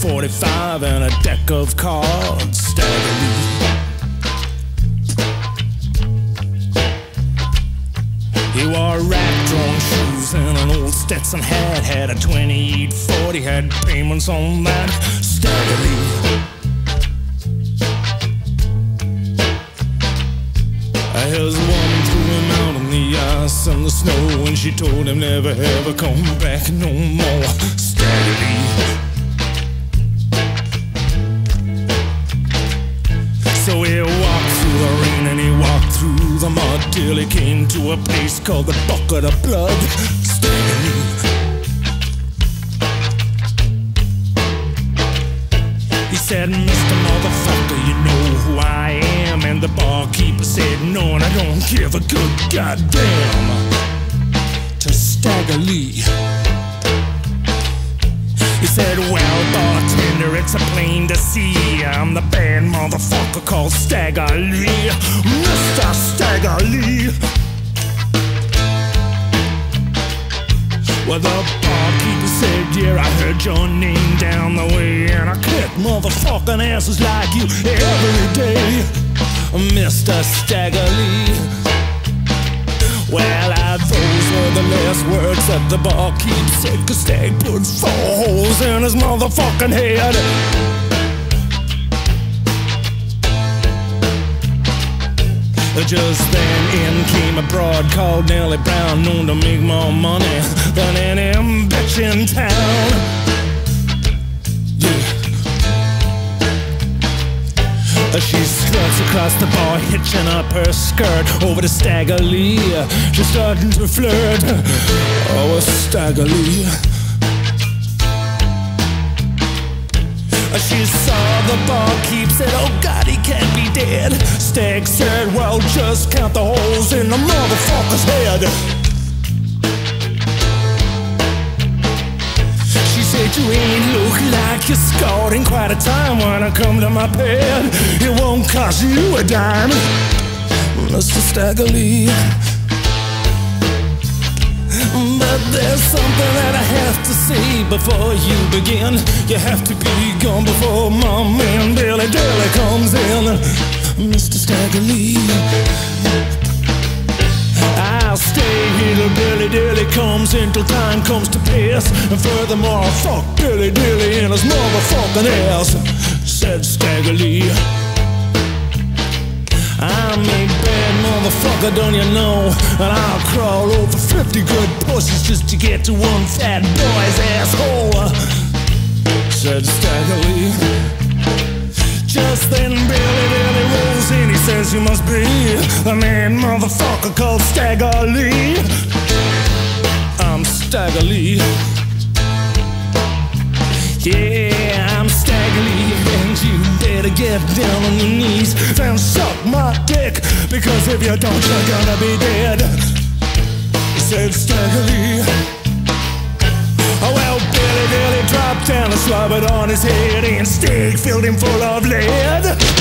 45 and a deck of cards. Stagger Lee. He wore rag-drawn shoes and an old Stetson hat. Had a 2840, had payments on that. Stagger Lee. His woman threw him out on the ice and the snow, and she told him never ever come back no more. Stagger Lee. So he walked through the rain and he walked through the mud till he came to a place called the Bucket of Blood. Stagger Lee. He said, "Mr. Motherfucker, you know who I am?" And the barkeeper said, "No, and I don't give a good goddamn." To Stagger Lee. He said, "Well, bartender, it's a plain to see I'm the bad motherfucker called Stagger Lee, Mr. Stagger Lee." Well, the barkeeper said, "Yeah, I heard your name down the way, and I kick motherfucking asses like you every day, Mr. Stagger Lee." Well, those were the last words that the barkeep said, 'cause Stag put 4 holes in his motherfucking head. Just then in came a broad called Nellie Brown, known to make more money than any bitch in town. Yeah. She struts across the bar, hitching up her skirt over to Stagger Lee. She's starting to flirt. Oh, Stagger Lee. She saw the barkeep, said, "Oh God, he can't be dead." Stag said, "Well, just count the holes in the motherfucker's head." She said, "You ain't look like you're scored in quite a time. When I come to my bed, it won't cost you a dime, Mr. Stagger Lee. But there's something that I have to say before you begin. You have to be gone before my man Billy Dilly comes in, Mr. Stagger Lee. I'll stay here till Billy Dilly comes in, till time comes to pass. And furthermore, I'll fuck Billy Dilly in his motherfucking ass," said Stagger Lee. "I'm a bad motherfucker, don't you know? And I'll crawl over 50 good pussies just to get to one fat boy's asshole," said Stagger Lee. Just then Billy Dilly rolls in. He says, "You must be the man motherfucker called Stagger Lee." "I'm Stagger Lee. Yeah, I'm Stagger Lee, and you better get down on your knees and suck my dick, because if you don't, you're gonna be dead," said Stagger Lee. Oh, well, Billy Dilly dropped down and slobbered on his head, and Stag filled him full of lead.